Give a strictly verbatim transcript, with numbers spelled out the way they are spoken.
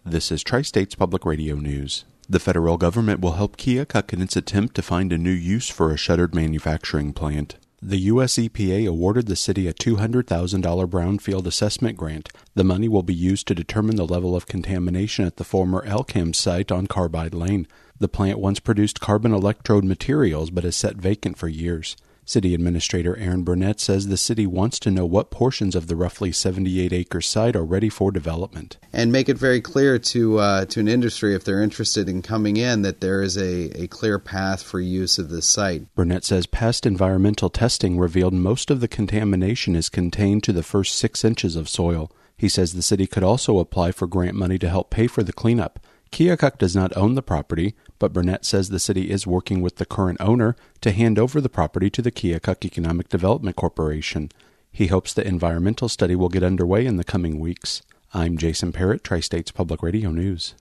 This is Tri-States Public Radio News. The federal government will help Keokuk in its attempt to find a new use for a shuttered manufacturing plant. The U S E P A awarded the city a two hundred thousand dollars brownfield assessment grant. The money will be used to determine the level of contamination at the former Elkham site on Carbide Lane. The plant once produced carbon electrode materials but has sat vacant for years. City Administrator Aaron Burnett says the city wants to know what portions of the roughly seventy-eight acre site are ready for development. And make it very clear to uh, to an industry, if they're interested in coming in, that there is a, a clear path for use of this site. Burnett says past environmental testing revealed most of the contamination is contained to the first six inches of soil. He says the city could also apply for grant money to help pay for the cleanup. Keokuk does not own the property, but Burnett says the city is working with the current owner to hand over the property to the Keokuk Economic Development Corporation. He hopes the environmental study will get underway in the coming weeks. I'm Jason Parrott, Tri-States Public Radio News.